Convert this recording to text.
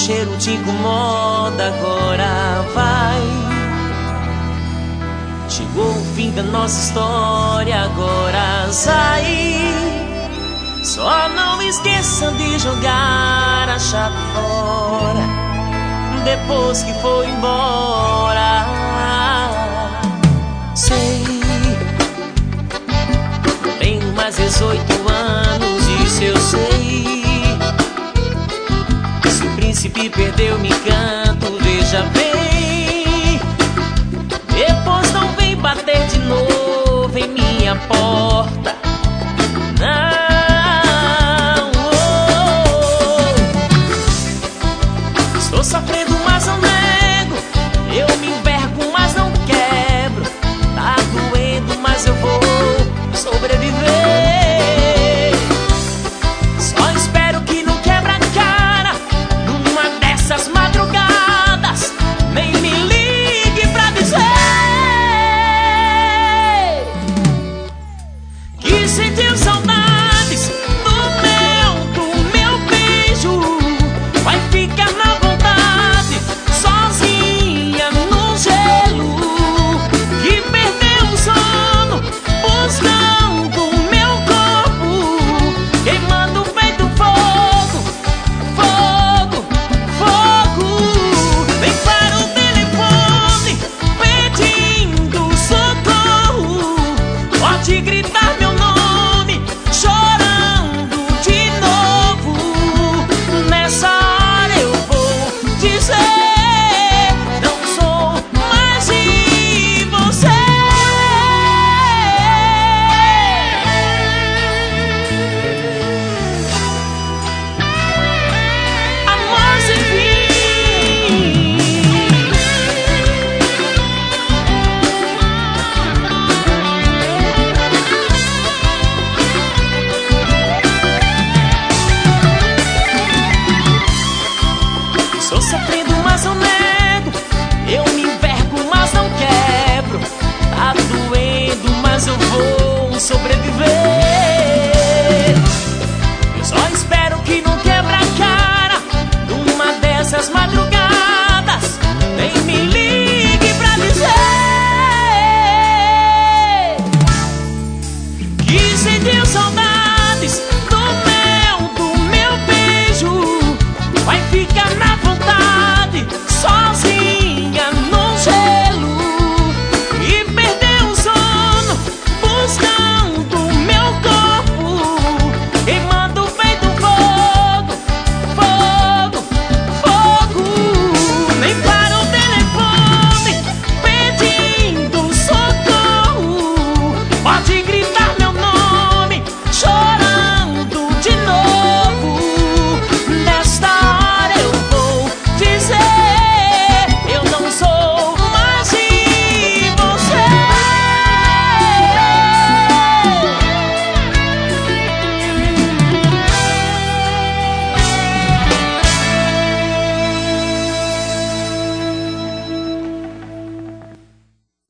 cheiro te incomoda, agora vai. Chegou o fim da nossa história, agora sai. Só não esqueça de jogar a chave fora depois que foi embora. Sei, tenho mais 18 anos, isso eu sei. Se o príncipe perdeu me encanto, veja bem. Depois não vem bater de novo em minha porta.